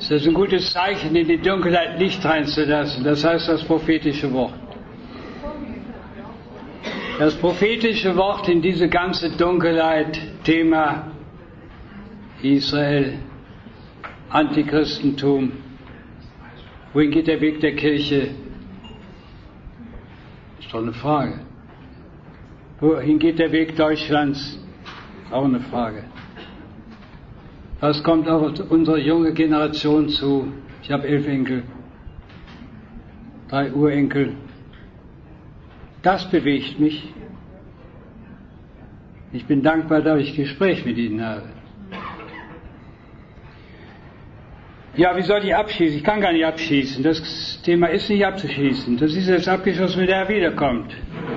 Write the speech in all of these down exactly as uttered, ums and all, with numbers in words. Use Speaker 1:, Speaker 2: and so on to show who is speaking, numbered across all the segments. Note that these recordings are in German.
Speaker 1: Das ist ein gutes Zeichen, in die Dunkelheit Licht reinzulassen. Das heißt das prophetische Wort. Das prophetische Wort in diese ganze Dunkelheit, Thema Israel, Antichristentum. Wohin geht der Weg der Kirche? Ist doch eine Frage. Wohin geht der Weg Deutschlands? Auch eine Frage. Was kommt auf unsere junge Generation zu? Ich habe elf Enkel, drei Urenkel. Das bewegt mich. Ich bin dankbar, dass ich Gespräch mit Ihnen habe. Ja, wie soll ich abschließen? Ich kann gar nicht abschließen. Das Thema ist nicht abzuschließen. Das ist jetzt abgeschlossen, wenn er wiederkommt.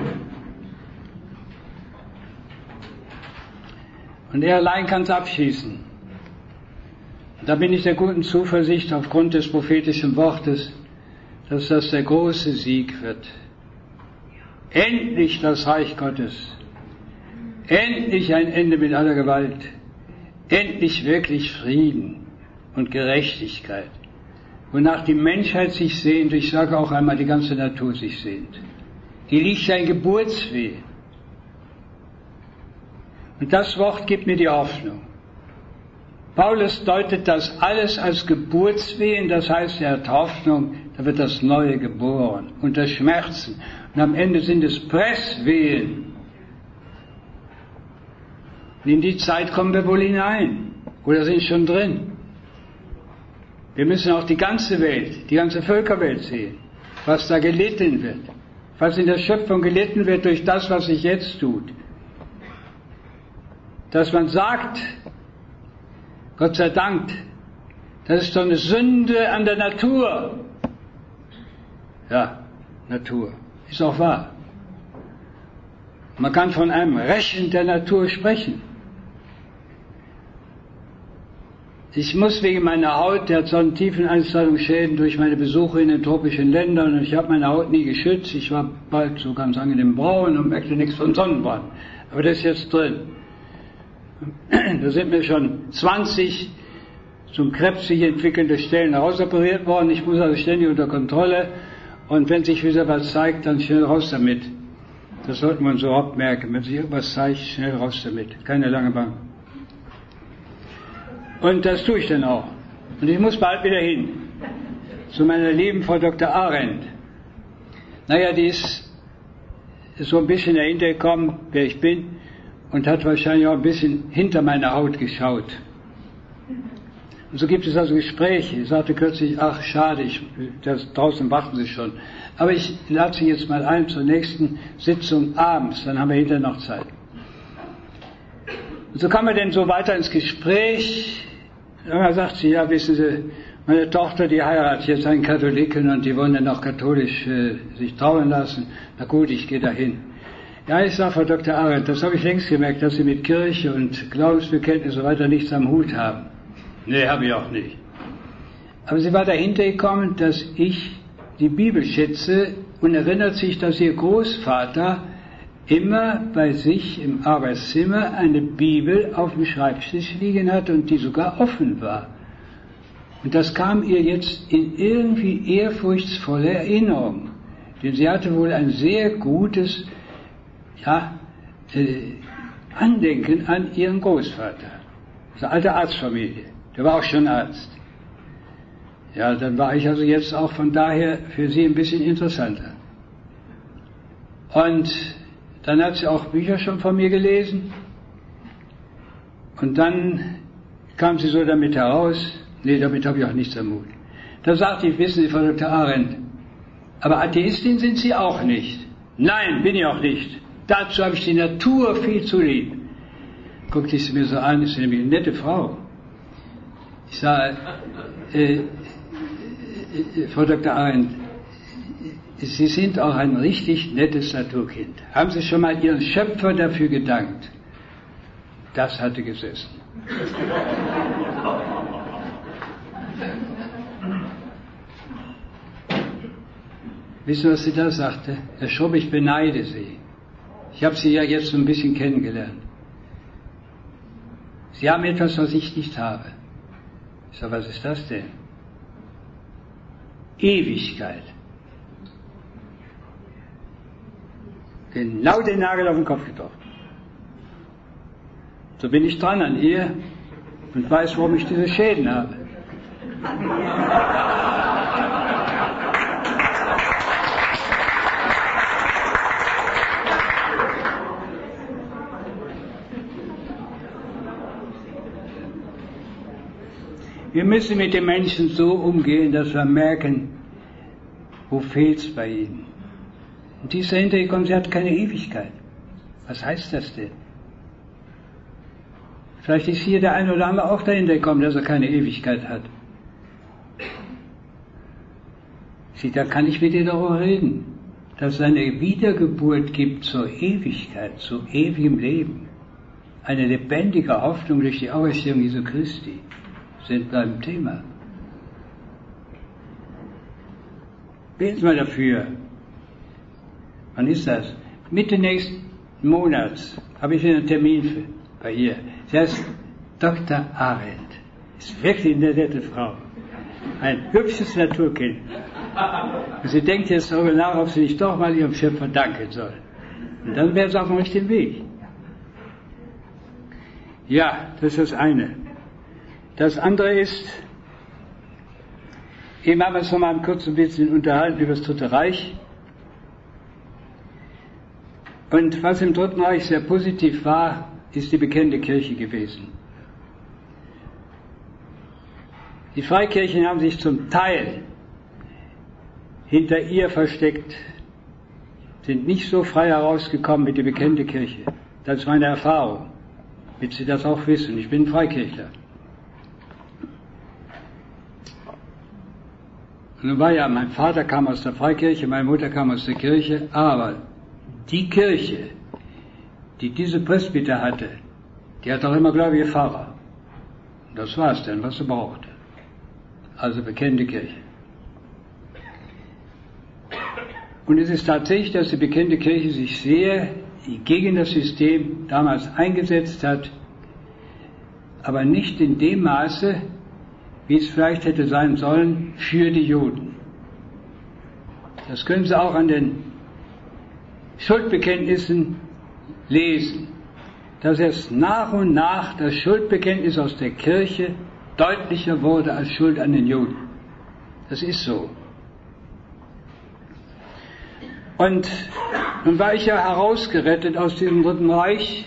Speaker 1: Und er allein kann es abschließen. Da bin ich der guten Zuversicht aufgrund des prophetischen Wortes, dass das der große Sieg wird. Endlich das Reich Gottes. Endlich ein Ende mit aller Gewalt. Endlich wirklich Frieden und Gerechtigkeit. Wonach die Menschheit sich sehnt, ich sage auch einmal, die ganze Natur sich sehnt. Die liegt ja in Geburtswehen. Und das Wort gibt mir die Hoffnung. Paulus deutet das alles als Geburtswehen, das heißt, er hat Hoffnung, da wird das Neue geboren, unter Schmerzen. Und am Ende sind es Presswehen. Und in die Zeit kommen wir wohl hinein, oder sind schon drin. Wir müssen auch die ganze Welt, die ganze Völkerwelt sehen, was da gelitten wird, was in der Schöpfung gelitten wird durch das, was sich jetzt tut. Dass man sagt, Gott sei Dank, das ist doch eine Sünde an der Natur. Ja, Natur, ist auch wahr. Man kann von einem Rächen der Natur sprechen. Ich muss wegen meiner Haut, der hat so einen tiefen Einstrahlungsschäden durch meine Besuche in den tropischen Ländern, und ich habe meine Haut nie geschützt. Ich war bald so ganz angenehm braun und merkte nichts von Sonnenbrand. Aber das ist jetzt drin. Da sind mir schon zwanzig zum Krebs sich entwickelnde Stellen rausoperiert worden. Ich muss also ständig unter Kontrolle. Und wenn sich wieder was zeigt, dann schnell raus damit. Das sollte man so überhaupt merken. Wenn sich irgendwas zeigt, schnell raus damit. Keine lange Bank. Und das tue ich dann auch. Und ich muss bald wieder hin. Zu meiner lieben Frau Doktor Arendt. Naja, die ist so ein bisschen dahinter gekommen, wer ich bin. Und hat wahrscheinlich auch ein bisschen hinter meine Haut geschaut. Und so gibt es also Gespräche. Ich sagte kürzlich, ach schade, ich, das, draußen warten Sie schon. Aber ich lade Sie jetzt mal ein zur nächsten Sitzung abends, dann haben wir hinterher noch Zeit. Und so kam er denn so weiter ins Gespräch. Irgendwann sagt sie, ja wissen Sie, meine Tochter, die heiratet jetzt einen Katholiken und die wollen dann auch katholisch äh, sich trauen lassen. Na gut, ich gehe dahin. Ja, ich sage, Frau Doktor Arendt, das habe ich längst gemerkt, dass Sie mit Kirche und Glaubensbekenntnis und so weiter nichts am Hut haben. Nee, habe ich auch nicht. Aber sie war dahinter gekommen, dass ich die Bibel schätze und erinnert sich, dass ihr Großvater immer bei sich im Arbeitszimmer eine Bibel auf dem Schreibtisch liegen hatte und die sogar offen war. Und das kam ihr jetzt in irgendwie ehrfurchtsvolle Erinnerung. Denn sie hatte wohl ein sehr gutes Ja, äh, Andenken an ihren Großvater. Das ist eine alte Arztfamilie. Der war auch schon Arzt. Ja, dann war ich also jetzt auch von daher für sie ein bisschen interessanter. Und dann hat sie auch Bücher schon von mir gelesen. Und dann kam sie so damit heraus, nee, damit habe ich auch nichts am Hut. Da sagte ich, wissen Sie, Frau Doktor Arendt, aber Atheistin sind Sie auch nicht. Nein, bin ich auch nicht. Dazu habe ich die Natur viel zu lieb. Guckte ich sie mir so an, ist nämlich eine nette Frau. Ich sage, äh, äh, Frau Doktor Arendt, Sie sind auch ein richtig nettes Naturkind. Haben Sie schon mal Ihren Schöpfer dafür gedankt? Das hatte gesessen. Wissen Sie, was sie da sagte? Herr Schrumm, ich beneide Sie. Ich habe Sie ja jetzt so ein bisschen kennengelernt. Sie haben etwas, was ich nicht habe. Ich sage, was ist das denn? Ewigkeit. Genau den Nagel auf den Kopf getroffen. So bin ich dran an ihr und weiß, warum ich diese Schäden habe. Wir müssen mit den Menschen so umgehen, dass wir merken, wo fehlt es bei ihnen. Und die ist dahinter gekommen, sie hat keine Ewigkeit. Was heißt das denn? Vielleicht ist hier der eine oder andere auch dahinter gekommen, dass er keine Ewigkeit hat. Sieh, da kann ich mit dir darüber reden, dass es eine Wiedergeburt gibt zur Ewigkeit, zu ewigem Leben. Eine lebendige Hoffnung durch die Auferstehung Jesu Christi. Sind beim Thema. Beten Sie mal dafür. Wann ist das? Mitte nächsten Monats habe ich einen Termin für, bei ihr. Sie heißt Doktor Arendt. Ist wirklich eine nette Frau. Ein hübsches Naturkind. Und sie denkt jetzt darüber nach, ob sie nicht doch mal ihrem Schöpfer danken soll. Und dann wäre es auf dem richtigen Weg. Ja, das ist das eine. Das andere ist, eben haben wir uns noch mal kurz ein bisschen unterhalten über das Dritte Reich. Und was im Dritten Reich sehr positiv war, ist die bekennende Kirche gewesen. Die Freikirchen haben sich zum Teil hinter ihr versteckt, sind nicht so frei herausgekommen mit der bekennenden Kirche. Das ist meine Erfahrung, damit Sie das auch wissen. Ich bin Freikirchler. Und nun war ja, mein Vater kam aus der Freikirche, meine Mutter kam aus der Kirche, aber die Kirche, die diese Presbyter hatte, die hat auch immer gläubige Pfarrer. Und das war es dann, was sie brauchte. Also bekennende Kirche. Und es ist tatsächlich, dass die bekennende Kirche sich sehr gegen das System damals eingesetzt hat, aber nicht in dem Maße, wie es vielleicht hätte sein sollen, für die Juden. Das können Sie auch an den Schuldbekenntnissen lesen, dass erst nach und nach das Schuldbekenntnis aus der Kirche deutlicher wurde als Schuld an den Juden. Das ist so. Und nun war ich ja herausgerettet aus diesem Dritten Reich,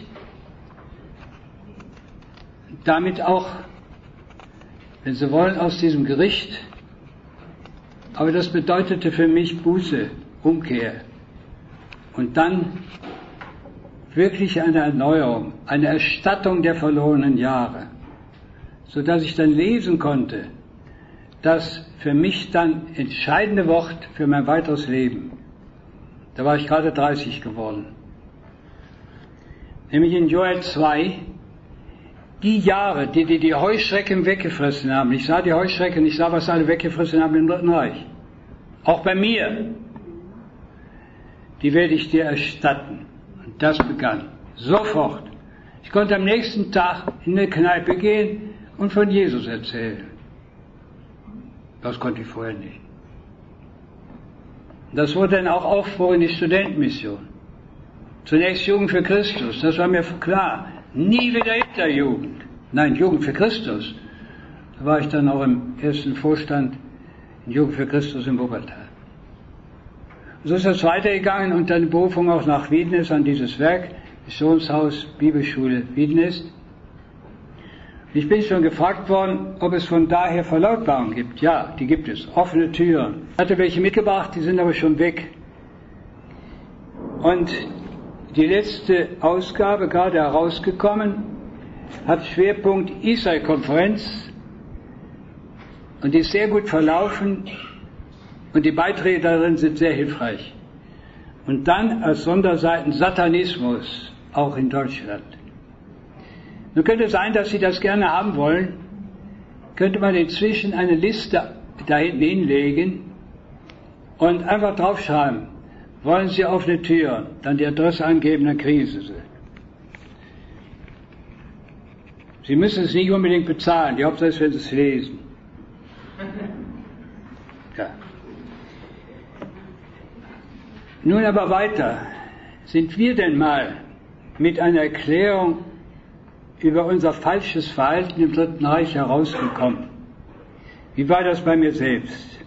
Speaker 1: damit auch, wenn Sie wollen, aus diesem Gericht. Aber das bedeutete für mich Buße, Umkehr. Und dann wirklich eine Erneuerung, eine Erstattung der verlorenen Jahre. Sodass ich dann lesen konnte, das für mich dann entscheidende Wort für mein weiteres Leben. Da war ich gerade dreißig geworden. Nämlich in Joel zwei, die Jahre, die die, die Heuschrecken weggefressen haben. Ich sah die Heuschrecken, ich sah, was alle weggefressen haben im Dritten Reich. Auch bei mir. Die werde ich dir erstatten. Und das begann. Sofort. Ich konnte am nächsten Tag in eine Kneipe gehen und von Jesus erzählen. Das konnte ich vorher nicht. Das wurde dann auch Aufbruch in die Studentenmission. Zunächst Jugend für Christus, das war mir klar. Nie wieder Hitlerjugend. Nein, Jugend für Christus. Da war ich dann auch im ersten Vorstand in Jugend für Christus in Wuppertal. So ist das weitergegangen und dann die Berufung auch nach Wiedenest an dieses Werk, Missionshaus, Bibelschule Wiedenest. Ich bin schon gefragt worden, ob es von daher Verlautbarungen gibt. Ja, die gibt es. Offene Türen. Ich hatte welche mitgebracht, die sind aber schon weg. Und die letzte Ausgabe, gerade herausgekommen, hat Schwerpunkt Israel-Konferenz und die ist sehr gut verlaufen und die Beiträge darin sind sehr hilfreich. Und dann als Sonderseiten Satanismus, auch in Deutschland. Nun könnte es sein, dass Sie das gerne haben wollen, könnte man inzwischen eine Liste da hinten hinlegen und einfach draufschreiben, wollen Sie offene Tür, dann die Adresse angeben, dann kriegen Sie sie. Sie müssen es nicht unbedingt bezahlen, die Hauptsache ist, wenn Sie es lesen. Ja. Nun aber weiter. Sind wir denn mal mit einer Erklärung über unser falsches Verhalten im Dritten Reich herausgekommen? Wie war das bei mir selbst?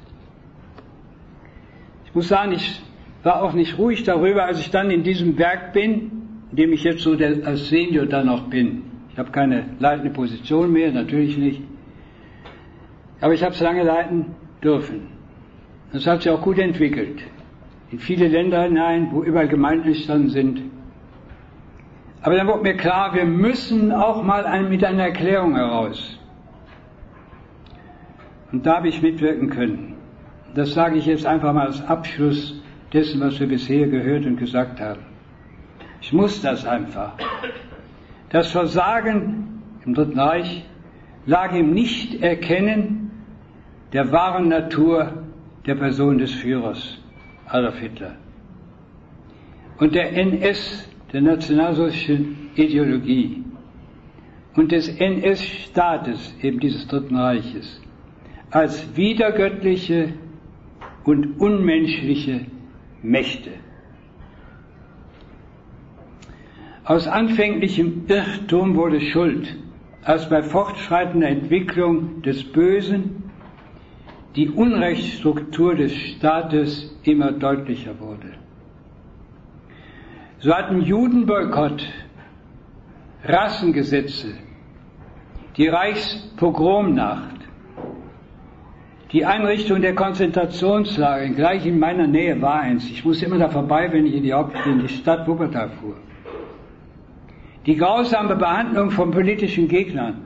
Speaker 1: Ich muss sagen, ich war auch nicht ruhig darüber, als ich dann in diesem Werk bin, in dem ich jetzt so der, als Senior dann noch bin. Ich habe keine leitende Position mehr, natürlich nicht. Aber ich habe es lange leiten dürfen. Das hat sich auch gut entwickelt. In viele Länder hinein, wo überall Gemeinden entstanden sind. Aber dann wurde mir klar, wir müssen auch mal ein, mit einer Erklärung heraus. Und da habe ich mitwirken können. Das sage ich jetzt einfach mal als Abschluss dessen, was wir bisher gehört und gesagt haben. Ich muss das einfach. Das Versagen im Dritten Reich lag im Nichterkennen der wahren Natur der Person des Führers, Adolf Hitler. Und der N S, der nationalsozialistischen Ideologie. Und des N S-Staates, eben dieses Dritten Reiches, als widergöttliche und unmenschliche Mächte. Aus anfänglichem Irrtum wurde Schuld, als bei fortschreitender Entwicklung des Bösen die Unrechtsstruktur des Staates immer deutlicher wurde. So hatten Judenboykott, Rassengesetze, die Reichspogromnacht, die Einrichtung der Konzentrationslager, gleich in meiner Nähe war eins. Ich musste immer da vorbei, wenn ich in die, Haupt- in die Stadt Wuppertal fuhr. Die grausame Behandlung von politischen Gegnern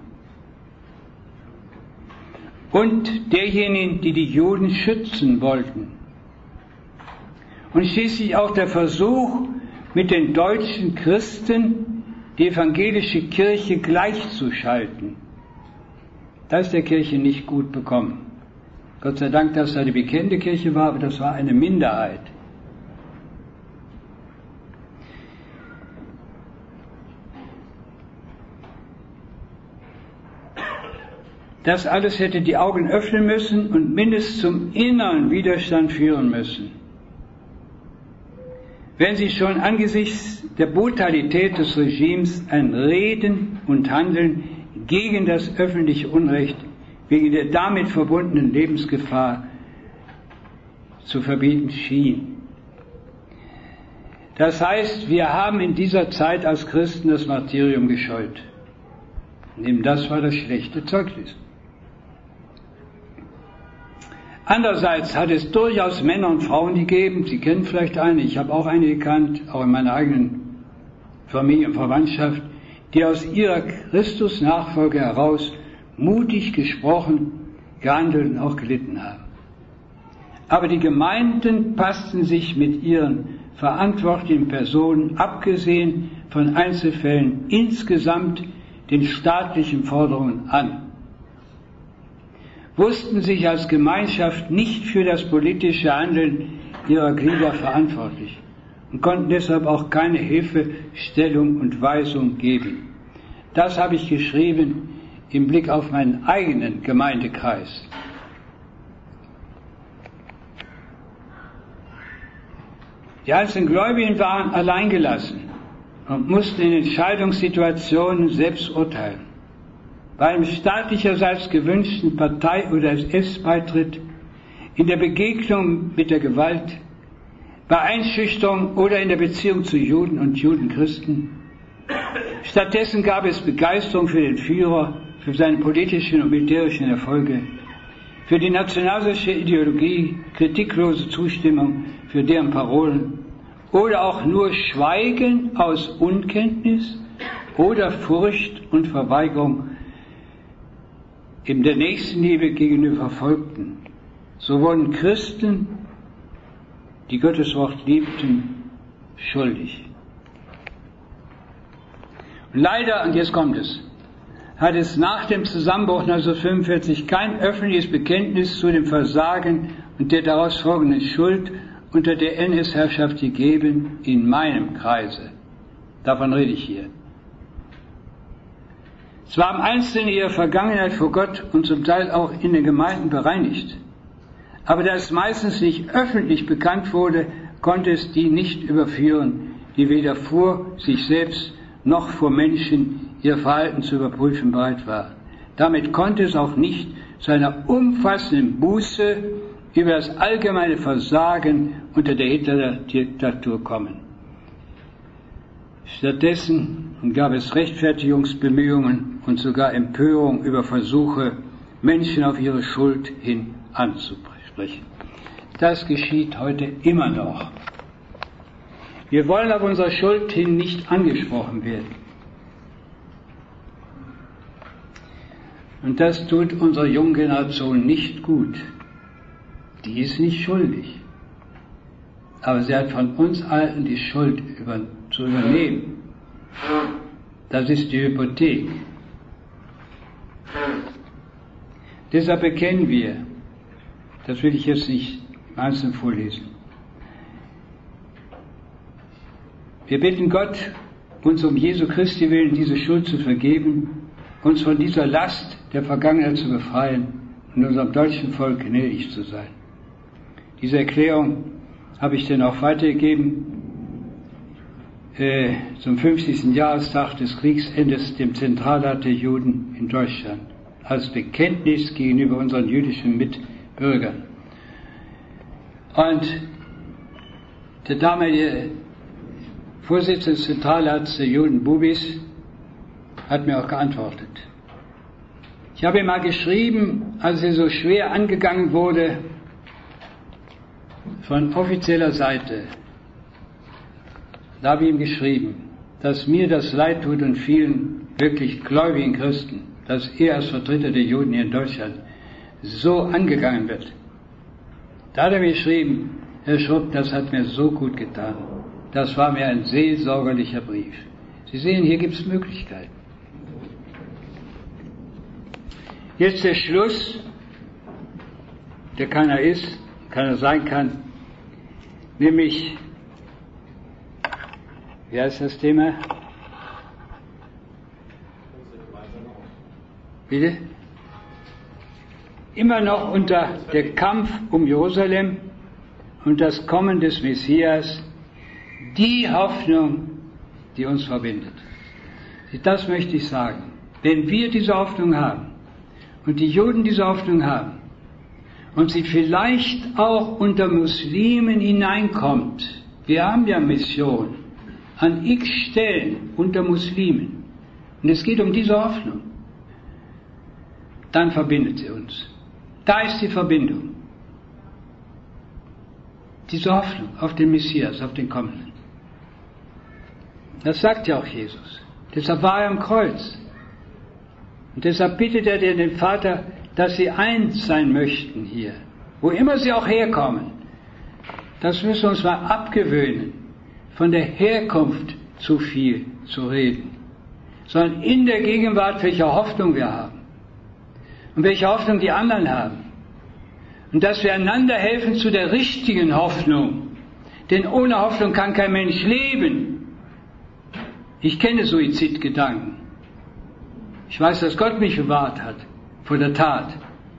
Speaker 1: und derjenigen, die die Juden schützen wollten. Und schließlich auch der Versuch, mit den deutschen Christen die evangelische Kirche gleichzuschalten. Das ist der Kirche nicht gut bekommen. Gott sei Dank, dass da die bekannte Kirche war, aber das war eine Minderheit. Das alles hätte die Augen öffnen müssen und mindestens zum inneren Widerstand führen müssen. Wenn sie schon angesichts der Brutalität des Regimes ein Reden und Handeln gegen das öffentliche Unrecht wegen der damit verbundenen Lebensgefahr zu verbieten schien. Das heißt, wir haben in dieser Zeit als Christen das Martyrium gescheut. Und eben das war das schlechte Zeugnis. Andererseits hat es durchaus Männer und Frauen gegeben, Sie kennen vielleicht eine, ich habe auch eine gekannt, auch in meiner eigenen Familie und Verwandtschaft, die aus ihrer Christusnachfolge heraus mutig gesprochen, gehandelt und auch gelitten haben. Aber die Gemeinden passten sich mit ihren verantwortlichen Personen, abgesehen von Einzelfällen, insgesamt den staatlichen Forderungen an, wussten sich als Gemeinschaft nicht für das politische Handeln ihrer Glieder verantwortlich und konnten deshalb auch keine Hilfestellung und Weisung geben. Das habe ich geschrieben im Blick auf meinen eigenen Gemeindekreis. Die einzelnen Gläubigen waren alleingelassen und mussten in Entscheidungssituationen selbst urteilen. Bei einem staatlicherseits gewünschten Partei- oder S S-Beitritt, in der Begegnung mit der Gewalt, bei Einschüchterung oder in der Beziehung zu Juden und Judenchristen. Stattdessen gab es Begeisterung für den Führer, für seine politischen und militärischen Erfolge, für die nationalsozialistische Ideologie, kritiklose Zustimmung für deren Parolen oder auch nur Schweigen aus Unkenntnis oder Furcht und Verweigerung in der Nächstenliebe gegenüber Verfolgten. So wurden Christen, die Gottes Wort liebten, schuldig. Und leider, und jetzt kommt es, hat es nach dem Zusammenbruch neunzehnhundertfünfundvierzig kein öffentliches Bekenntnis zu dem Versagen und der daraus folgenden Schuld unter der N S-Herrschaft gegeben in meinem Kreise. Davon rede ich hier. Zwar haben Einzelne ihre Vergangenheit vor Gott und zum Teil auch in den Gemeinden bereinigt, aber da es meistens nicht öffentlich bekannt wurde, konnte es die nicht überführen, die weder vor sich selbst noch vor Menschen ihr Verhalten zu überprüfen bereit waren. Damit konnte es auch nicht zu einer umfassenden Buße über das allgemeine Versagen unter der Hitler-Diktatur kommen. Stattdessen gab es Rechtfertigungsbemühungen und sogar Empörung über Versuche, Menschen auf ihre Schuld hin anzusprechen. Das geschieht heute immer noch. Wir wollen auf unsere Schuld hin nicht angesprochen werden. Und das tut unserer jungen Generation nicht gut. Die ist nicht schuldig. Aber sie hat von uns Alten die Schuld über, zu übernehmen. Das ist die Hypothek. Deshalb bekennen wir, das will ich jetzt nicht im Einzelnen vorlesen. Wir bitten Gott, uns um Jesu Christi willen diese Schuld zu vergeben, uns von dieser Last der Vergangenheit zu befreien und unserem deutschen Volk gnädig zu sein. Diese Erklärung habe ich dann auch weitergegeben äh, zum fünfzigsten Jahrestag des Kriegsendes, dem Zentralrat der Juden in Deutschland, als Bekenntnis gegenüber unseren jüdischen Mitbürgern. Und der damalige Vorsitzende des Zentralrats der Juden, Bubis, hat mir auch geantwortet. Ich habe ihm mal geschrieben, als er so schwer angegangen wurde von offizieller Seite, da habe ich ihm geschrieben, dass mir das leid tut und vielen wirklich gläubigen Christen, dass er als Vertreter der Juden hier in Deutschland so angegangen wird. Da hat er mir geschrieben, Herr Schrupp, das hat mir so gut getan. Das war mir ein seelsorgerlicher Brief. Sie sehen, hier gibt es Möglichkeiten. Jetzt der Schluss, der keiner ist, keiner sein kann, nämlich, wie heißt das Thema? Bitte? Immer noch unter der Kampf um Jerusalem und das Kommen des Messias, die Hoffnung, die uns verbindet. Das möchte ich sagen. Wenn wir diese Hoffnung haben und die Juden diese Hoffnung haben und sie vielleicht auch unter Muslimen hineinkommt, wir haben ja Mission an x Stellen unter Muslimen und es geht um diese Hoffnung, dann verbindet sie uns. Da ist die Verbindung. Diese Hoffnung auf den Messias, auf den Kommenden. Das sagt ja auch Jesus. Deshalb war er am Kreuz. Und deshalb bittet er den Vater, dass sie eins sein möchten hier, wo immer sie auch herkommen. Das müssen wir uns mal abgewöhnen, von der Herkunft zu viel zu reden, sondern in der Gegenwart, welche Hoffnung wir haben und welche Hoffnung die anderen haben. Und dass wir einander helfen zu der richtigen Hoffnung, denn ohne Hoffnung kann kein Mensch leben. Ich kenne Suizidgedanken. Ich weiß, dass Gott mich bewahrt hat vor der Tat.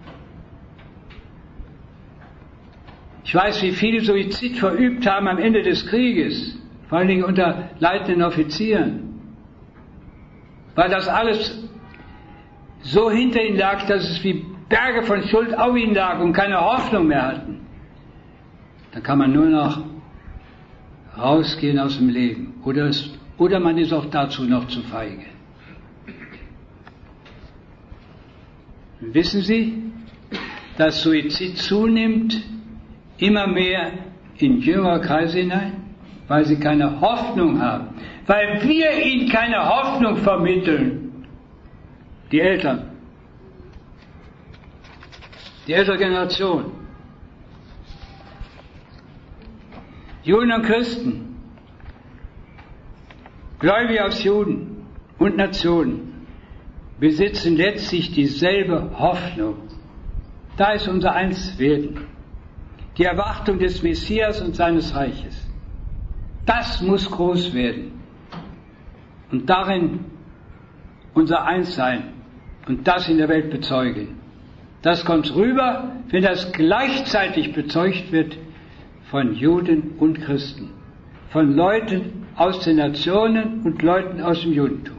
Speaker 1: Ich weiß, wie viele Suizid verübt haben am Ende des Krieges, vor allen Dingen unter leitenden Offizieren, weil das alles so hinter ihnen lag, dass es wie Berge von Schuld auf ihnen lag und keine Hoffnung mehr hatten. Da kann man nur noch rausgehen aus dem Leben. Oder, es, oder man ist auch dazu noch zu feige. Wissen Sie, dass Suizid zunimmt, immer mehr in jüngere Kreise hinein, weil sie keine Hoffnung haben, weil wir ihnen keine Hoffnung vermitteln, die Eltern, die ältere Generation, Juden und Christen, Gläubige aus Juden und Nationen, besitzen letztlich dieselbe Hoffnung. Da ist unser Einswerden, die Erwartung des Messias und seines Reiches. Das muss groß werden und darin unser Einssein und das in der Welt bezeugen. Das kommt rüber, wenn das gleichzeitig bezeugt wird von Juden und Christen, von Leuten aus den Nationen und Leuten aus dem Judentum.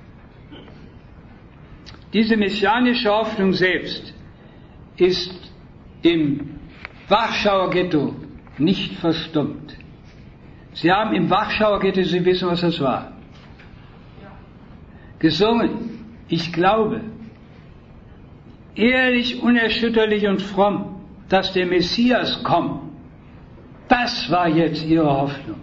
Speaker 1: Diese messianische Hoffnung selbst ist im Warschauer Ghetto nicht verstummt. Sie haben im Warschauer Ghetto, Sie wissen, was das war, gesungen, ich glaube, ehrlich, unerschütterlich und fromm, dass der Messias kommt. Das war jetzt ihre Hoffnung.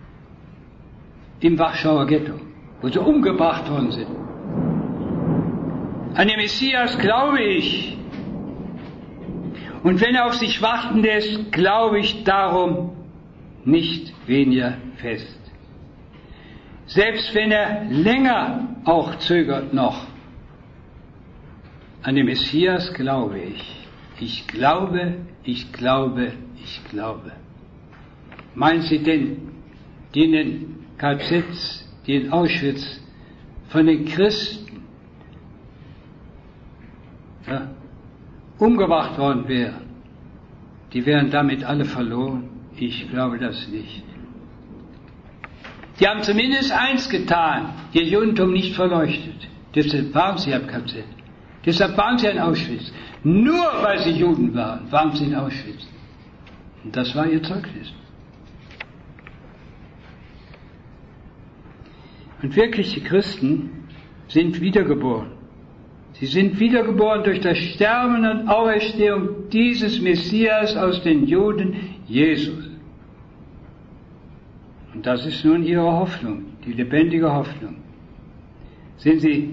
Speaker 1: Im Warschauer Ghetto, wo sie umgebracht worden sind. An den Messias glaube ich. Und wenn er auf sich warten lässt, glaube ich darum nicht weniger fest. Selbst wenn er länger auch zögert noch, an den Messias glaube ich. Ich glaube, ich glaube, ich glaube. Meinen Sie denn, die in den K Zs, die in Auschwitz von den Christen ja, umgebracht worden wären, die wären damit alle verloren? Ich glaube das nicht. Die haben zumindest eins getan, ihr Judentum nicht verleuchtet. Deshalb waren sie am K Z. Deshalb waren sie in Auschwitz. Nur weil sie Juden waren, waren sie in Auschwitz. Und das war ihr Zeugnis. Und wirkliche Christen sind wiedergeboren. Sie sind wiedergeboren durch das Sterben und Auferstehung dieses Messias aus den Juden, Jesus. Und das ist nun ihre Hoffnung, die lebendige Hoffnung. Sehen Sie,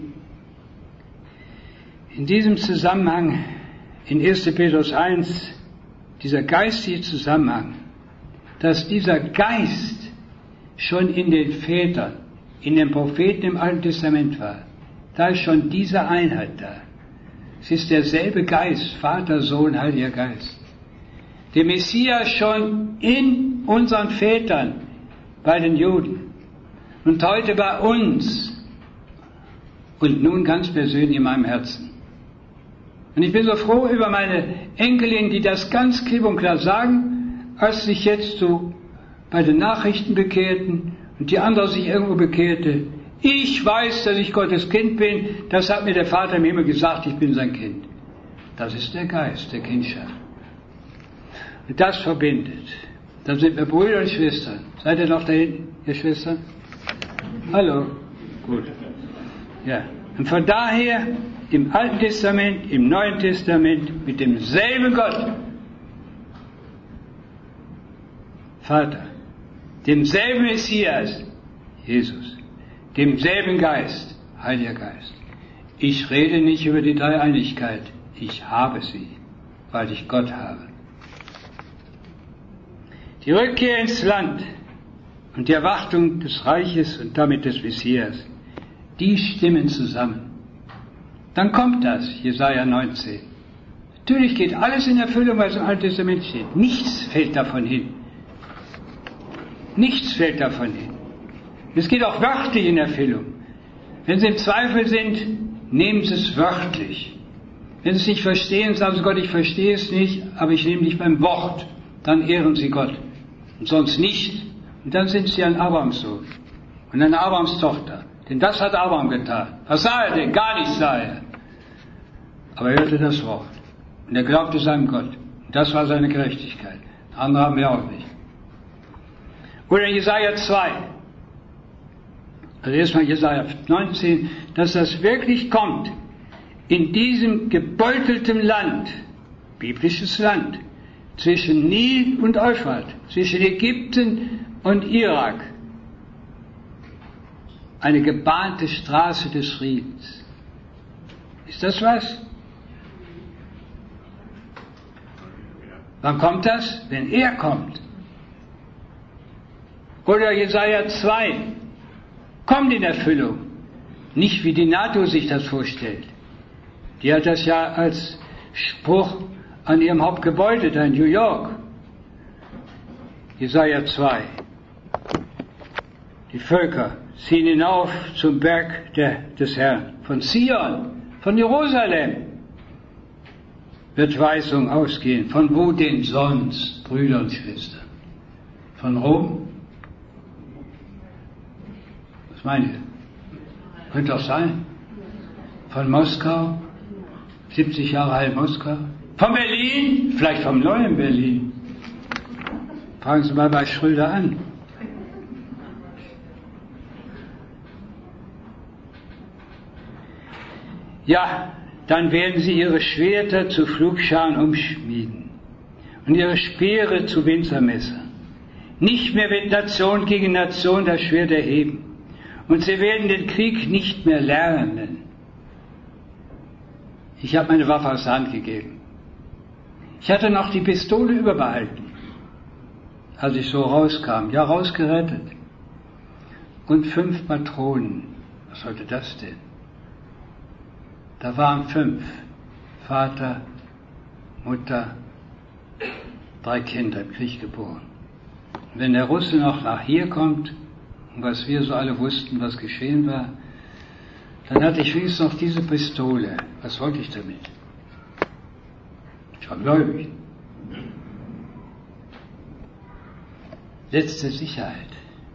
Speaker 1: in diesem Zusammenhang, in erster Petrus eins, dieser geistige Zusammenhang, dass dieser Geist schon in den Vätern, in den Propheten im Alten Testament war, da ist schon diese Einheit da. Es ist derselbe Geist, Vater, Sohn, Heiliger Geist. Der Messias schon in unseren Vätern, bei den Juden und heute bei uns und nun ganz persönlich in meinem Herzen. Und ich bin so froh über meine Enkelin, die das ganz klipp und klar sagen, als sich jetzt so bei den Nachrichten bekehrten und die andere sich irgendwo bekehrte. Ich weiß, dass ich Gottes Kind bin, das hat mir der Vater im Himmel gesagt, ich bin sein Kind. Das ist der Geist der Kindschaft. Und das verbindet. Dann sind wir Brüder und Schwestern. Seid ihr noch da hinten, ihr Schwestern? Hallo? Gut. Ja. Und von daher im Alten Testament, im Neuen Testament mit demselben Gott, Vater, demselben Messias, Jesus, demselben Geist, Heiliger Geist. Ich rede nicht über die Dreieinigkeit, ich habe sie, weil ich Gott habe. Die Rückkehr ins Land und die Erwartung des Reiches und damit des Messias, die stimmen zusammen. Dann kommt das, Jesaja neunzehn. Natürlich geht alles in Erfüllung, was im Alten Testament steht. Nichts fällt davon hin. Nichts fällt davon hin. Es geht auch wörtlich in Erfüllung. Wenn Sie im Zweifel sind, nehmen Sie es wörtlich. Wenn Sie es nicht verstehen, sagen Sie Gott, ich verstehe es nicht, aber ich nehme dich beim Wort. Dann ehren Sie Gott. Und sonst nicht. Und dann sind Sie ein Abrahams-Sohn und eine Abrahams-Tochter. Denn das hat Abraham getan. Was sah er denn? Gar nichts sah er. Aber er hörte das Wort. Und er glaubte seinem Gott. Und das war seine Gerechtigkeit. Andere haben wir auch nicht. Oder Jesaja zwei. Also erstmal Jesaja neunzehn, dass das wirklich kommt. In diesem gebeutelten Land, biblisches Land, zwischen Nil und Euphrat, zwischen Ägypten und Irak, eine gebahnte Straße des Friedens. Ist das was? Wann kommt das? Wenn er kommt. Oder Jesaja zwei kommt in Erfüllung. Nicht wie die NATO sich das vorstellt. Die hat das ja als Spruch an ihrem Hauptgebäude da in New York. Jesaja zwei. Die Völker ziehen hinauf zum Berg der, des Herrn. Von Zion, von Jerusalem wird Weisung ausgehen. Von wo denn sonst, Brüder und Schwestern? Von Rom? Was meint ihr? Könnte doch sein. Von Moskau? siebzig Jahre alt Moskau? Von Berlin? Vielleicht vom neuen Berlin. Fragen Sie mal bei Schröder an. Ja, dann werden sie ihre Schwerter zu Pflugscharen umschmieden und ihre Speere zu Winzermessern. Nicht mehr wird Nation gegen Nation das Schwert erheben und sie werden den Krieg nicht mehr lernen. Ich habe meine Waffe aus der Hand gegeben. Ich hatte noch die Pistole überbehalten, als ich so rauskam. Ja, rausgerettet. Und fünf Patronen. Was sollte das denn? Da waren fünf. Vater, Mutter, drei Kinder im Krieg geboren. Und wenn der Russe noch nach hier kommt, und was wir so alle wussten, was geschehen war, dann hatte ich wenigstens noch diese Pistole. Was wollte ich damit? Ich war gläubig. Letzte Sicherheit.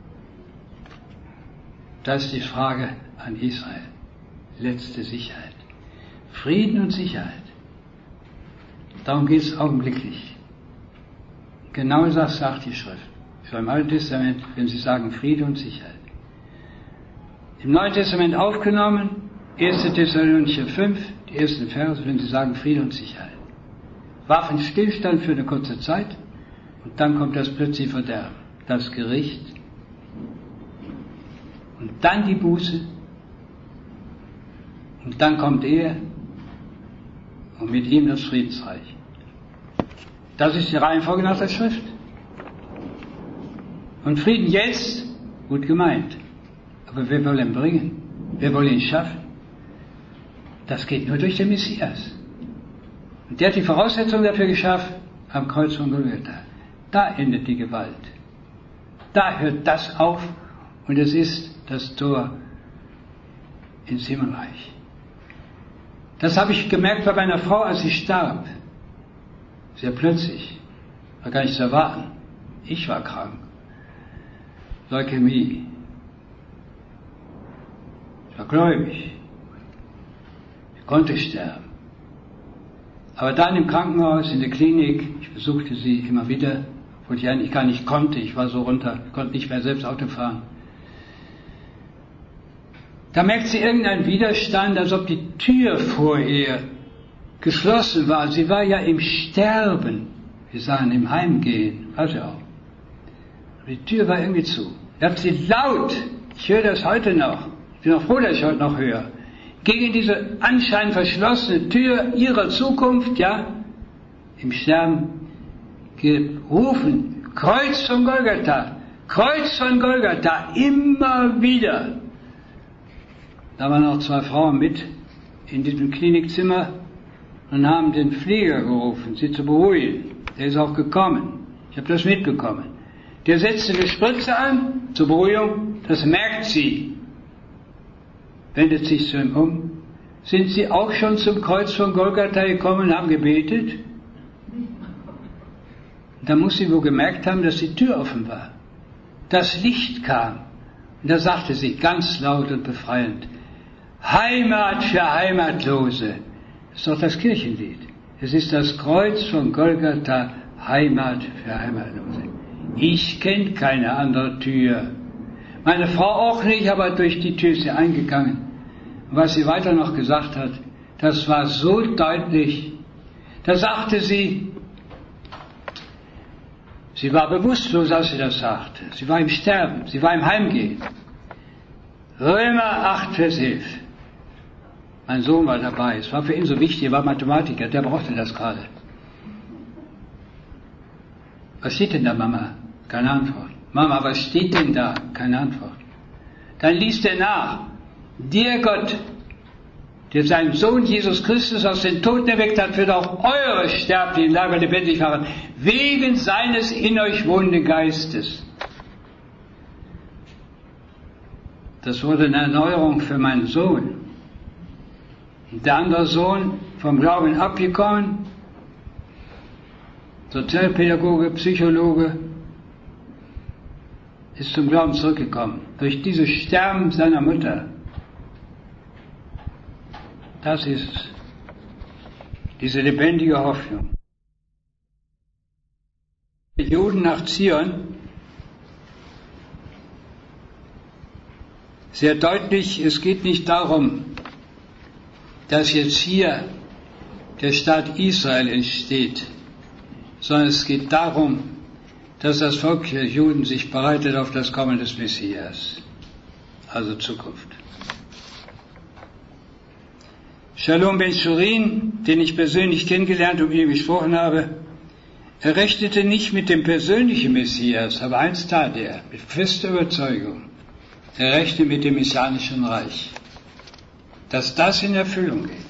Speaker 1: Das ist die Frage an Israel. Letzte Sicherheit. Frieden und Sicherheit. Darum geht es augenblicklich. Genau das sagt die Schrift. Schon im Alten Testament, wenn sie sagen Friede und Sicherheit. Im Neuen Testament aufgenommen, erster Thessalonicher fünf, die ersten Verse, wenn sie sagen Friede und Sicherheit. Waffenstillstand für eine kurze Zeit und dann kommt das plötzliche Verderben, das Gericht und dann die Buße und dann kommt er und mit ihm das Friedensreich. Das ist die Reihenfolge nach der Schrift. Und Frieden jetzt, gut gemeint, aber wer will ihn bringen? Wer will ihn schaffen? Das geht nur durch den Messias. Und der hat die Voraussetzungen dafür geschaffen am Kreuz von Golgatha. Da endet die Gewalt. Da hört das auf und es ist das Tor ins Himmelreich. Das habe ich gemerkt bei meiner Frau, als sie starb. Sehr plötzlich. War gar nicht zu erwarten. Ich war krank. Leukämie. Ich war gläubig. Ich konnte sterben. Aber dann im Krankenhaus, in der Klinik, ich besuchte sie immer wieder, obwohl ich eigentlich gar nicht konnte, ich war so runter, konnte nicht mehr selbst Auto fahren. Da merkt sie irgendeinen Widerstand, als ob die Tür vor ihr geschlossen war. Sie war ja im Sterben. Wir sahen im Heimgehen, also auch. Aber die Tür war irgendwie zu. Da hat sie laut, ich höre das heute noch, ich bin auch froh, dass ich heute noch höre, gegen diese anscheinend verschlossene Tür ihrer Zukunft, ja, im Sterben gerufen. Kreuz von Golgatha, Kreuz von Golgatha, immer wieder. Da waren auch zwei Frauen mit in diesem Klinikzimmer und haben den Pfleger gerufen, sie zu beruhigen. Der ist auch gekommen. Ich habe das mitbekommen. Der setzte eine Spritze an zur Beruhigung, das merkt sie. Wendet sich zu ihm um. Sind Sie auch schon zum Kreuz von Golgatha gekommen und haben gebetet? Da muss sie wohl gemerkt haben, dass die Tür offen war. Das Licht kam. Und da sagte sie ganz laut und befreiend, Heimat für Heimatlose. Das ist doch das Kirchenlied. Es ist das Kreuz von Golgatha, Heimat für Heimatlose. Ich kenne keine andere Tür. Meine Frau auch nicht, aber durch die Tür ist sie eingegangen. Und was sie weiter noch gesagt hat, das war so deutlich. Da sagte sie, sie war bewusstlos, als sie das sagte. Sie war im Sterben, sie war im Heimgehen. Römer acht, Vers elf. Mein Sohn war dabei. Es war für ihn so wichtig, er war Mathematiker, der brauchte das gerade. Was steht denn da, Mama? Keine Antwort. Mama, was steht denn da? Keine Antwort. Dann liest er nach. Der Gott, der seinen Sohn Jesus Christus aus den Toten erweckt hat, wird auch eure sterblichen Leiber lebendig machen, wegen seines in euch wohnenden Geistes. Das wurde eine Erneuerung für meinen Sohn. Der andere Sohn vom Glauben abgekommen, Sozialpädagoge, Psychologe, ist zum Glauben zurückgekommen. Durch dieses Sterben seiner Mutter. Das ist diese lebendige Hoffnung. Die Juden nach Zion, sehr deutlich, es geht nicht darum, dass jetzt hier der Staat Israel entsteht, sondern es geht darum, dass das Volk der Juden sich bereitet auf das Kommen des Messias, also Zukunft. Shalom Ben-Shurin, den ich persönlich kennengelernt und mit ihm gesprochen habe, er rechnete nicht mit dem persönlichen Messias, aber eins tat er, mit fester Überzeugung. Er rechnete mit dem Messianischen Reich, dass das in Erfüllung geht.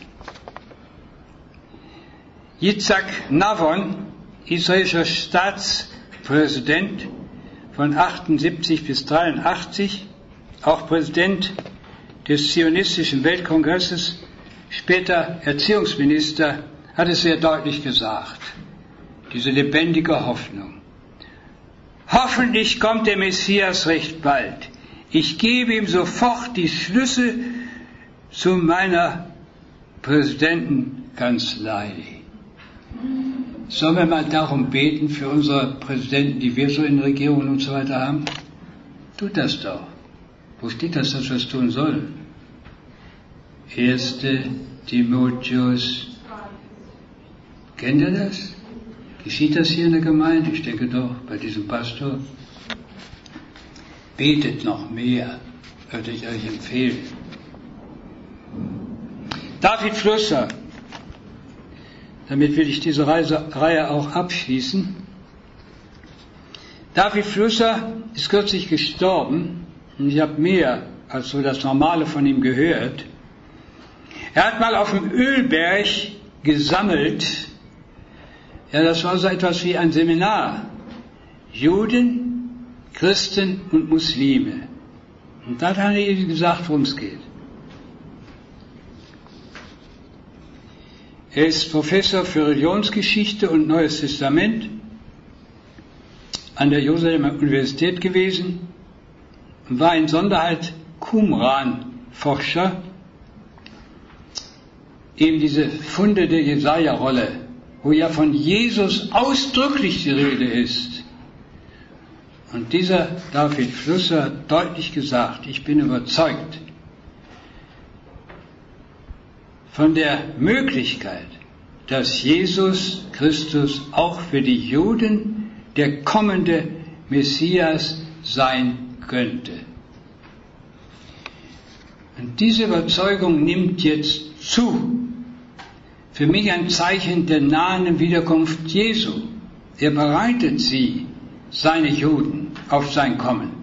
Speaker 1: Yitzhak Navon, israelischer Staatspräsident von achtundsiebzig bis dreiundachtzig, auch Präsident des Zionistischen Weltkongresses, später Erziehungsminister, hat es sehr deutlich gesagt. Diese lebendige Hoffnung. Hoffentlich kommt der Messias recht bald. Ich gebe ihm sofort die Schlüssel zu meiner Präsidentenkanzlei. Sollen wir mal darum beten für unsere Präsidenten, die wir so in Regierungen und so weiter haben? Tut das doch. Wo steht das, dass wir es tun sollen? Erste Timotheus. Kennt ihr das? Geschieht das hier in der Gemeinde? Ich denke doch, bei diesem Pastor. Betet noch mehr, würde ich euch empfehlen. David Flusser, damit will ich diese Reise, Reihe auch abschließen. David Flusser ist kürzlich gestorben und ich habe mehr als so das Normale von ihm gehört. Er hat mal auf dem Ölberg gesammelt. Ja, das war so etwas wie ein Seminar. Juden, Christen und Muslime. Und dann hat er ihnen gesagt, worum es geht. Er ist Professor für Religionsgeschichte und Neues Testament an der Jerusalemer Universität gewesen und war in Sonderheit Qumran-Forscher, eben diese Funde der Jesaja-Rolle, wo ja von Jesus ausdrücklich die Rede ist. Und dieser David Flusser hat deutlich gesagt, ich bin überzeugt von der Möglichkeit, dass Jesus Christus auch für die Juden der kommende Messias sein könnte. Und diese Überzeugung nimmt jetzt zu. Für mich ein Zeichen der nahen Wiederkunft Jesu. Er bereitet sie, seine Juden, auf sein Kommen.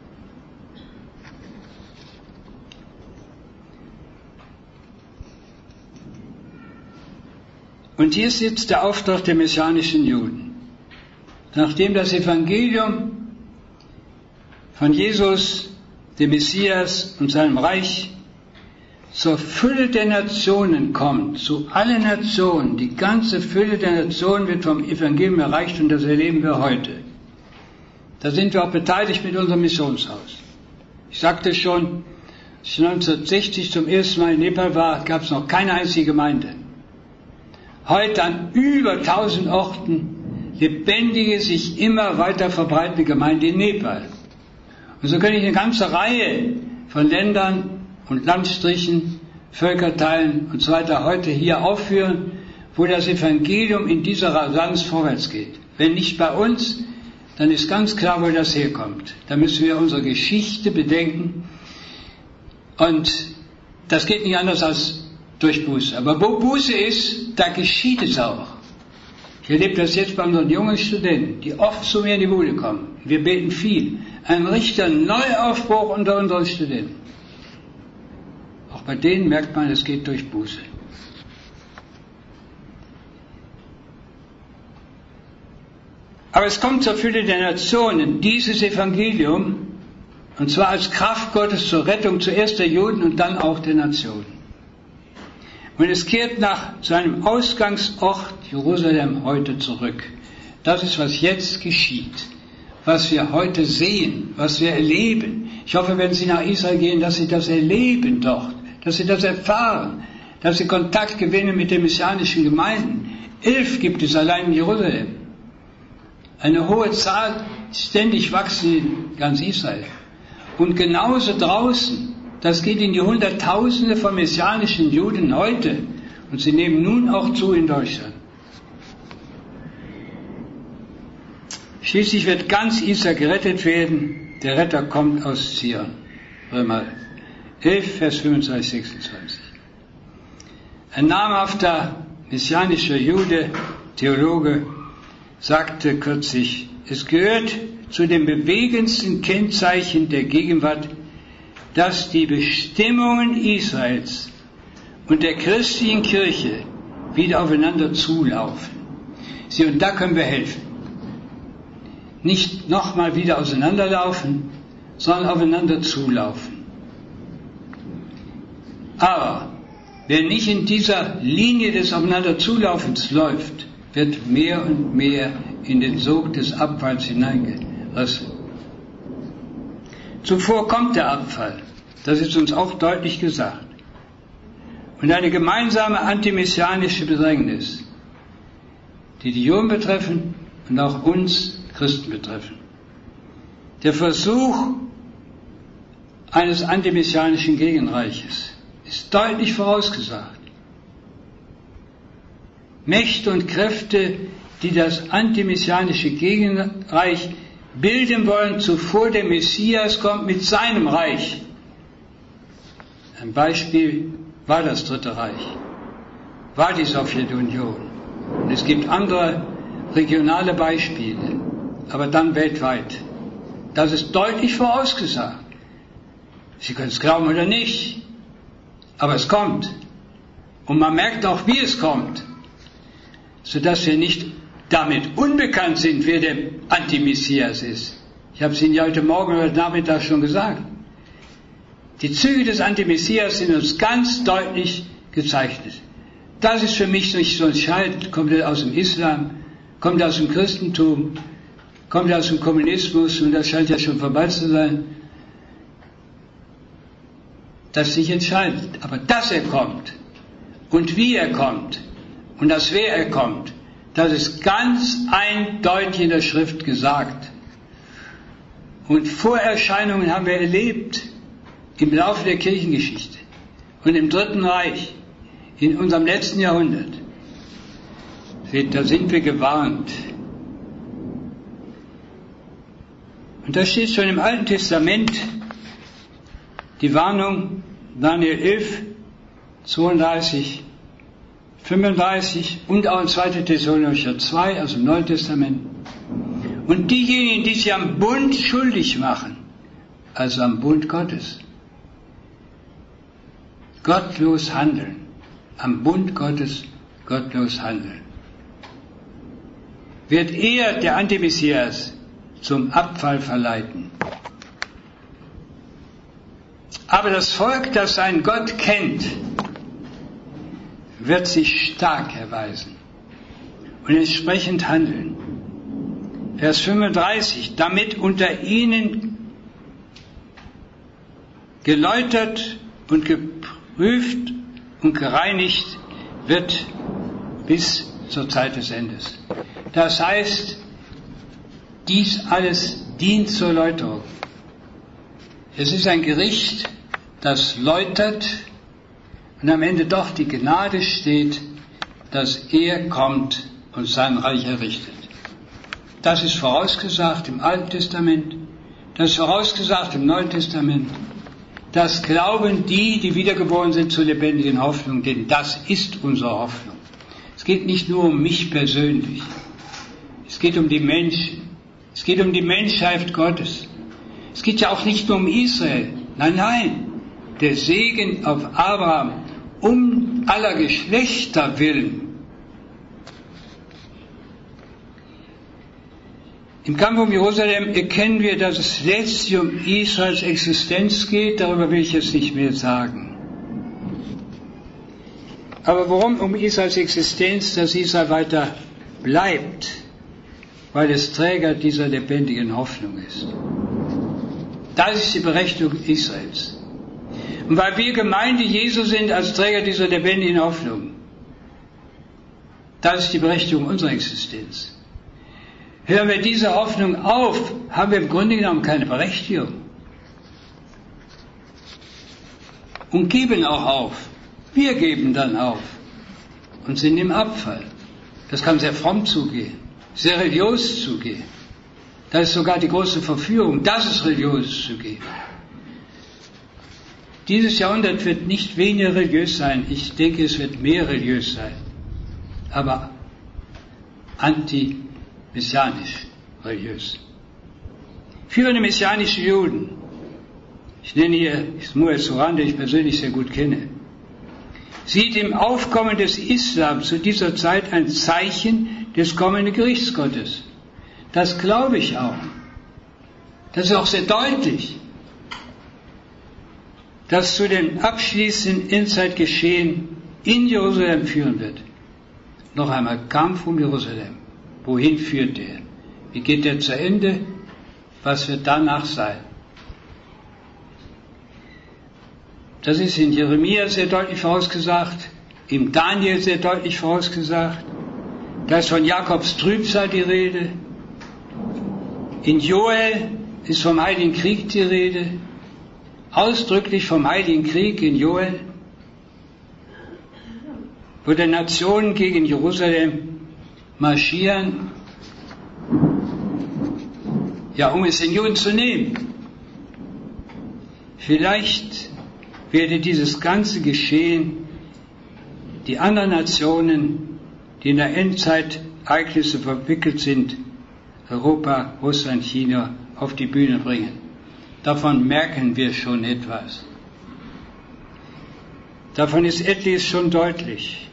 Speaker 1: Und hier ist jetzt der Auftrag der messianischen Juden. Nachdem das Evangelium von Jesus, dem Messias und seinem Reich zur Fülle der Nationen kommt, zu allen Nationen, die ganze Fülle der Nationen wird vom Evangelium erreicht und das erleben wir heute. Da sind wir auch beteiligt mit unserem Missionshaus. Ich sagte schon, als ich neunzehnhundertsechzig zum ersten Mal in Nepal war, gab es noch keine einzige Gemeinde. Heute an über tausend Orten lebendige, sich immer weiter verbreitende Gemeinde in Nepal. Und so kann ich eine ganze Reihe von Ländern und Landstrichen, Völkerteilen und so weiter heute hier aufführen, wo das Evangelium in dieser Rasanz vorwärts geht. Wenn nicht bei uns, dann ist ganz klar, wo das herkommt. Da müssen wir unsere Geschichte bedenken. Und das geht nicht anders als durch Buße. Aber wo Buße ist, da geschieht es auch. Ich erlebe das jetzt bei unseren jungen Studenten, die oft zu mir in die Bude kommen. Wir beten viel. Ein richtiger Neuaufbruch unter unseren Studenten. Auch bei denen merkt man, es geht durch Buße. Aber es kommt zur Fülle der Nationen, dieses Evangelium, und zwar als Kraft Gottes zur Rettung zuerst der Juden und dann auch der Nationen. Und es kehrt nach seinem Ausgangsort Jerusalem heute zurück. Das ist, was jetzt geschieht. was wir heute sehen, was wir erleben. Ich hoffe, wenn Sie nach Israel gehen, dass Sie das erleben dort, dass Sie das erfahren, dass Sie Kontakt gewinnen mit den messianischen Gemeinden. Elf gibt es allein in Jerusalem. Eine hohe Zahl, ständig wachsen in ganz Israel. Und genauso draußen, das geht in die Hunderttausende von messianischen Juden heute. Und sie nehmen nun auch zu in Deutschland. Schließlich wird ganz Israel gerettet werden. Der Retter kommt aus Zion. Römer elf, Vers fünfundzwanzig, sechsundzwanzig. Ein namhafter messianischer Jude, Theologe, sagte kürzlich, es gehört zu den bewegendsten Kennzeichen der Gegenwart, dass die Bestimmungen Israels und der christlichen Kirche wieder aufeinander zulaufen. Sie, und da können wir helfen. Nicht nochmal wieder auseinanderlaufen, sondern aufeinander zulaufen. Aber wer nicht in dieser Linie des Aufeinanderzulaufens läuft, wird mehr und mehr in den Sog des Abfalls hineingerissen. Zuvor kommt der Abfall, das ist uns auch deutlich gesagt. Und eine gemeinsame antimessianische Bedrängnis, die die Juden betreffen und auch uns Christen betreffen. Der Versuch eines antimessianischen Gegenreiches ist deutlich vorausgesagt. Mächte und Kräfte, die das antimessianische Gegenreich bilden wollen, zuvor der Messias kommt mit seinem Reich. Ein Beispiel war das Dritte Reich, war die Sowjetunion. Und es gibt andere regionale Beispiele, aber dann weltweit. Das ist deutlich vorausgesagt. Sie können es glauben oder nicht, aber es kommt. Und man merkt auch, wie es kommt, sodass wir nicht damit unbekannt sind, wer der Antimessias ist. Ich habe es Ihnen ja heute Morgen oder Nachmittag schon gesagt. Die Züge des Antimessias sind uns ganz deutlich gezeichnet. Das ist für mich nicht so entscheidend. Kommt er aus dem Islam, kommt er aus dem Christentum, kommt er aus dem Kommunismus, und das scheint ja schon vorbei zu sein. Das ist nicht entscheidend. Aber dass er kommt und wie er kommt und dass wer er kommt, das ist ganz eindeutig in der Schrift gesagt. Und Vorerscheinungen haben wir erlebt im Laufe der Kirchengeschichte und im Dritten Reich, in unserem letzten Jahrhundert. Da sind wir gewarnt. Und da steht schon im Alten Testament die Warnung, Daniel elf, zweiunddreißig, fünfunddreißig und auch in zweiter Thessalonicher zwei, also im Neuen Testament. Und diejenigen, die sich am Bund schuldig machen, also am Bund Gottes, gottlos handeln, am Bund Gottes gottlos handeln, wird er, der Antimessias, zum Abfall verleiten. Aber das Volk, das seinen Gott kennt, wird sich stark erweisen und entsprechend handeln. Vers fünfunddreißig, damit unter ihnen geläutert und geprüft und gereinigt wird bis zur Zeit des Endes. Das heißt, dies alles dient zur Läuterung. Es ist ein Gericht, das läutert und am Ende doch die Gnade steht, dass er kommt und sein Reich errichtet. Das ist vorausgesagt im Alten Testament, das ist vorausgesagt im Neuen Testament. Das glauben die, die wiedergeboren sind zur lebendigen Hoffnung, denn das ist unsere Hoffnung. Es geht nicht nur um mich persönlich, es geht um die Menschen, es geht um die Menschheit Gottes. Es geht ja auch nicht nur um Israel, nein, nein, der Segen auf Abraham um aller Geschlechter willen. Im Kampf um Jerusalem erkennen wir, dass es letztlich um Israels Existenz geht, darüber will ich jetzt nicht mehr sagen. Aber warum um Israels Existenz, dass Israel weiter bleibt, weil es Träger dieser lebendigen Hoffnung ist. Das ist die Berechtigung Israels. Und weil wir Gemeinde Jesu sind als Träger dieser lebendigen Hoffnung, das ist die Berechtigung unserer Existenz. Hören wir diese Hoffnung auf, haben wir im Grunde genommen keine Berechtigung. Und geben auch auf. Wir geben dann auf und sind im Abfall. Das kann sehr fromm zugehen, sehr religiös zugehen. Das ist sogar die große Verführung, dass es religiös zugeht. Dieses Jahrhundert wird nicht weniger religiös sein, ich denke, es wird mehr religiös sein, aber anti-messianisch religiös. Führende messianische Juden, ich nenne hier Ismael Zoran, den ich persönlich sehr gut kenne, sieht im Aufkommen des Islam zu dieser Zeit ein Zeichen des kommenden Gerichtsgottes. Das glaube ich auch. Das ist auch sehr deutlich, dass zu dem abschließenden Endzeitgeschehen in Jerusalem führen wird. Noch einmal Kampf um Jerusalem. Wohin führt er? Wie geht er zu Ende? Was wird danach sein? Das ist in Jeremia sehr deutlich vorausgesagt, im Daniel sehr deutlich vorausgesagt. Da ist von Jakobs Trübsal die Rede. In Joel ist vom Heiligen Krieg die Rede. Ausdrücklich vom Heiligen Krieg in Joel, wo die Nationen gegen Jerusalem marschieren, ja, um es den Juden zu nehmen. Vielleicht werde dieses ganze Geschehen die anderen Nationen, die in der Endzeit Ereignisse verwickelt sind, Europa, Russland, China, auf die Bühne bringen. Davon merken wir schon etwas. Davon ist etliches schon deutlich.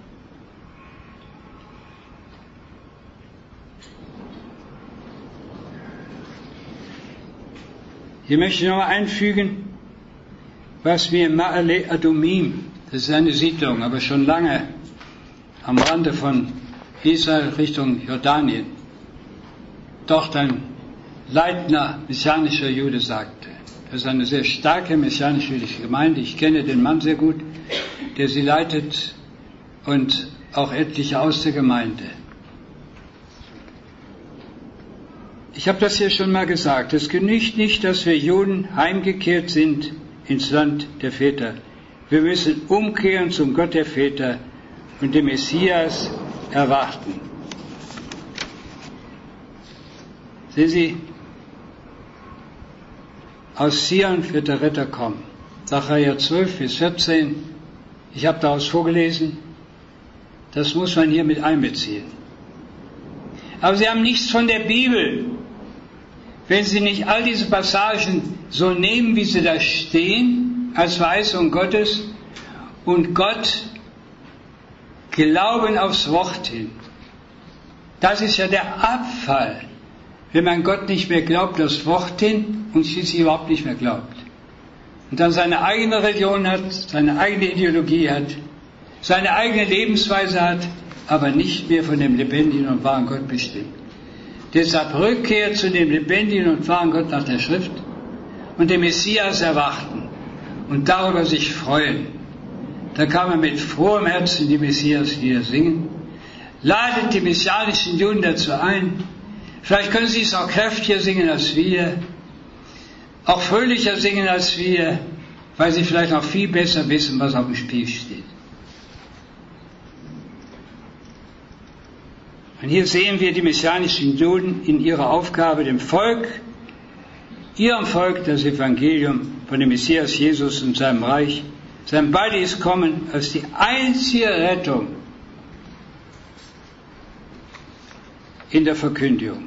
Speaker 1: Hier möchte ich noch einfügen, was mir Ma'ale Adumim, das ist eine Siedlung, aber schon lange am Rande von Israel Richtung Jordanien, dort ein Leitner messianischer Jude sagte. Das ist eine sehr starke messianische jüdische Gemeinde. Ich kenne den Mann sehr gut, der sie leitet und auch etliche aus der Gemeinde. Ich habe das hier schon mal gesagt. Es genügt nicht, dass wir Juden heimgekehrt sind ins Land der Väter. Wir müssen umkehren zum Gott der Väter und den Messias erwarten. Sehen Sie, aus Zion wird der Retter kommen. Sacharja zwölf bis vierzehn, ich habe daraus vorgelesen, das muss man hier mit einbeziehen. Aber Sie haben nichts von der Bibel, wenn Sie nicht all diese Passagen so nehmen, wie sie da stehen, als Verheißung Gottes, und Gott glauben aufs Wort hin. Das ist ja der Abfall, wenn man Gott nicht mehr glaubt, aufs Wort hin und schließlich überhaupt nicht mehr glaubt. Und dann seine eigene Religion hat, seine eigene Ideologie hat, seine eigene Lebensweise hat, aber nicht mehr von dem lebendigen und wahren Gott bestimmt. Deshalb Rückkehr zu dem lebendigen und wahren Gott nach der Schrift und den Messias erwarten und darüber sich freuen. Da kann man mit frohem Herzen die Messias-Lieder singen. Ladet die messianischen Juden dazu ein. Vielleicht können sie es auch kräftiger singen als wir, auch fröhlicher singen als wir, weil sie vielleicht auch viel besser wissen, was auf dem Spiel steht. Und hier sehen wir die messianischen Juden in ihrer Aufgabe, dem Volk, ihrem Volk das Evangelium von dem Messias Jesus und seinem Reich, sein baldiges Kommen als die einzige Rettung in der Verkündigung.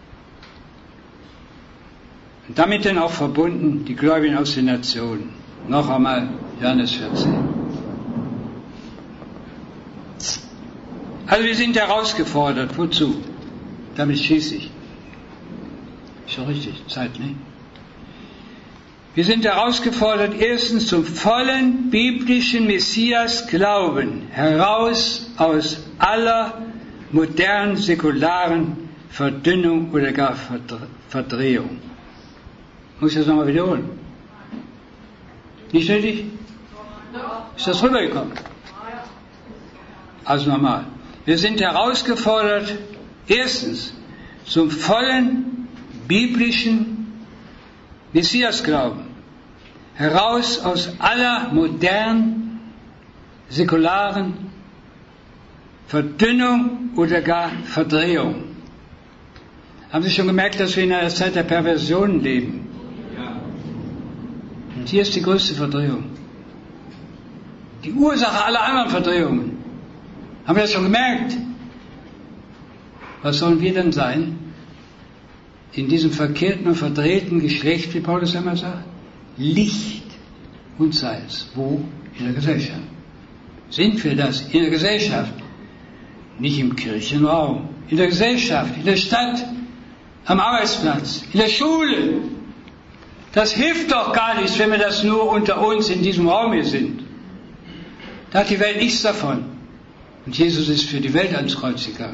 Speaker 1: Und damit dann auch verbunden die Gläubigen aus den Nationen. Noch einmal Johannes vierzehn. Also wir sind herausgefordert. Wozu? Damit schließe ich. Ist schon richtig, Zeit, ne? Wir sind herausgefordert, erstens zum vollen biblischen Messias Glauben, heraus aus aller modernen, säkularen Verdünnung oder gar Verdrehung. Muss ich das nochmal wiederholen? Nicht nötig? Ist das rübergekommen? Also nochmal. Wir sind herausgefordert, erstens, zum vollen biblischen Messiasglauben. Heraus aus aller modernen, säkularen Verdünnung oder gar Verdrehung. Haben Sie schon gemerkt, dass wir in einer Zeit der Perversion leben? Und hier ist die größte Verdrehung. Die Ursache aller anderen Verdrehungen. Haben wir das schon gemerkt? Was sollen wir denn sein? In diesem verkehrten und verdrehten Geschlecht, wie Paulus einmal sagt? Licht und Salz. Wo? In der Gesellschaft. Sind wir das? In der Gesellschaft. Nicht im Kirchenraum. In der Gesellschaft, in der Stadt, am Arbeitsplatz, in der Schule. Das hilft doch gar nichts, wenn wir das nur unter uns in diesem Raum hier sind. Da hat die Welt nichts davon. Und Jesus ist für die Welt ans Kreuz gegangen.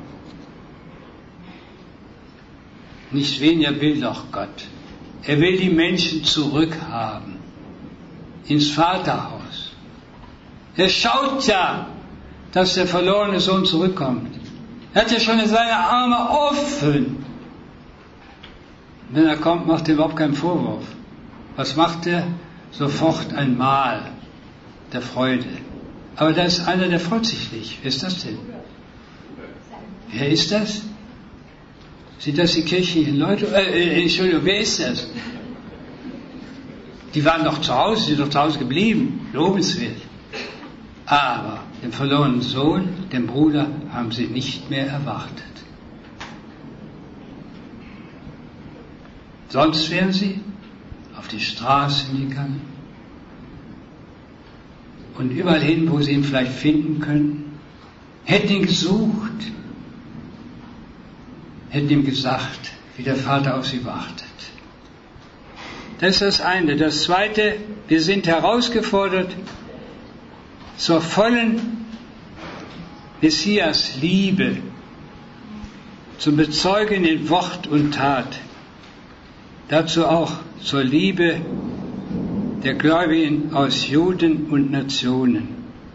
Speaker 1: Nicht weniger will doch Gott. Er will die Menschen zurückhaben. Ins Vaterhaus. Er schaut ja, dass der verlorene Sohn zurückkommt. Er hat ja schon seine Arme offen. Wenn er kommt, macht er überhaupt keinen Vorwurf. Was macht er? Sofort ein Mahl der Freude. Aber da ist einer, der freut sich nicht. Wer ist das denn? Wer ist das? Sind das die kirchlichen Leute? Äh, Entschuldigung, wer ist das? Die waren doch zu Hause, sind doch zu Hause geblieben. Lobenswert. Aber den verlorenen Sohn, den Bruder, haben sie nicht mehr erwartet. Sonst wären sie auf die Straßen gegangen und überall hin, wo sie ihn vielleicht finden können, hätten ihn gesucht, hätten ihm gesagt, wie der Vater auf sie wartet. Das ist das eine. Das zweite, wir sind herausgefordert zur vollen Messias-Liebe, zum Bezeugen in Wort und Tat. Dazu auch zur Liebe der Gläubigen aus Juden und Nationen.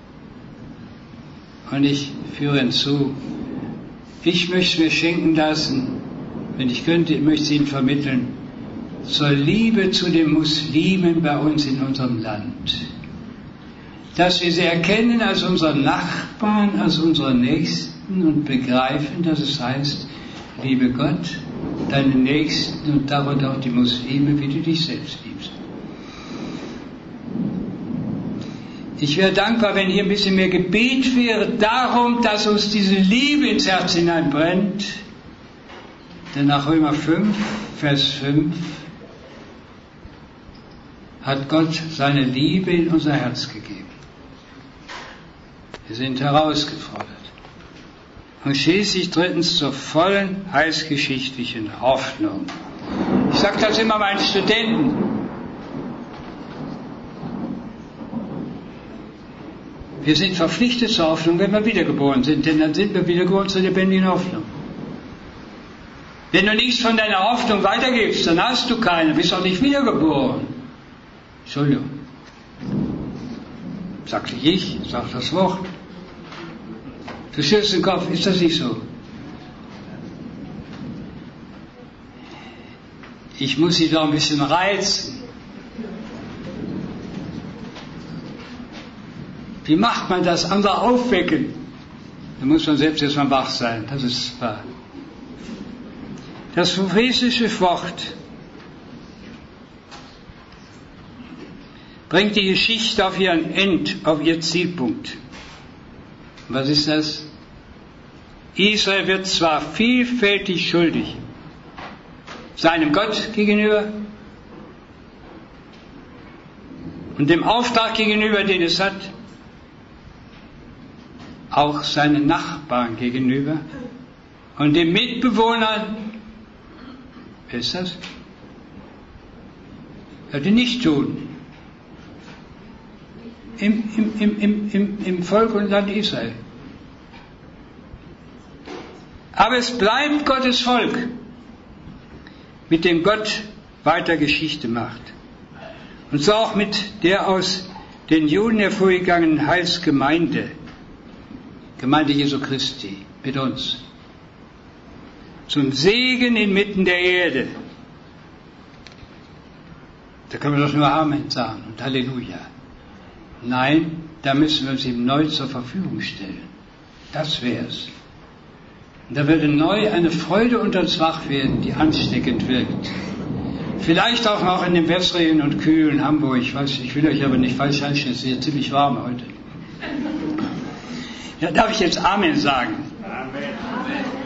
Speaker 1: Und ich führe hinzu, ich möchte mir schenken lassen, wenn ich könnte, ich möchte es Ihnen vermitteln, zur Liebe zu den Muslimen bei uns in unserem Land. Dass wir sie erkennen als unseren Nachbarn, als unseren Nächsten und begreifen, dass es heißt, liebe Gott, deinen Nächsten und darunter auch die Muslime, wie du dich selbst liebst. Ich wäre dankbar, wenn hier ein bisschen mehr Gebet wäre darum, dass uns diese Liebe ins Herz hineinbrennt. Denn nach Römer fünf, Vers fünf, hat Gott seine Liebe in unser Herz gegeben. Wir sind herausgefordert. Und schließlich drittens zur vollen heilsgeschichtlichen Hoffnung. Ich sage das immer meinen Studenten. Wir sind verpflichtet zur Hoffnung, wenn wir wiedergeboren sind, denn dann sind wir wiedergeboren zur lebendigen Hoffnung. Wenn du nichts von deiner Hoffnung weitergibst, dann hast du keine, bist auch nicht wiedergeboren. Entschuldigung. Sag nicht ich, sag das Wort. Du schüttelst den Kopf, ist das nicht so? Ich muss sie doch ein bisschen reizen. Wie macht man das? Andere aufwecken. Da muss man selbst erstmal wach sein, das ist wahr. Das prophetische Wort bringt die Geschichte auf ihren End, auf ihr Zielpunkt. Was ist das? Israel wird zwar vielfältig schuldig, seinem Gott gegenüber und dem Auftrag gegenüber, den es hat, auch seinen Nachbarn gegenüber und den Mitbewohnern. Wer ist das? Ja, die Nichtjuden im, im, im, im, im, im Volk und Land Israel. Aber es bleibt Gottes Volk, mit dem Gott weiter Geschichte macht. Und so auch mit der aus den Juden hervorgegangenen Heilsgemeinde, Gemeinde Jesu Christi, mit uns. Zum Segen inmitten der Erde. Da können wir doch nur Amen sagen und Halleluja. Nein, da müssen wir uns ihm neu zur Verfügung stellen. Das wär's. Und da würde neu eine Freude unter uns wach werden, die ansteckend wirkt. Vielleicht auch noch in dem wässrigen und kühlen Hamburg. Ich weiß, ich will euch aber nicht falsch einstellen, es ist hier ziemlich warm heute. Ja, darf ich jetzt Amen sagen? Amen.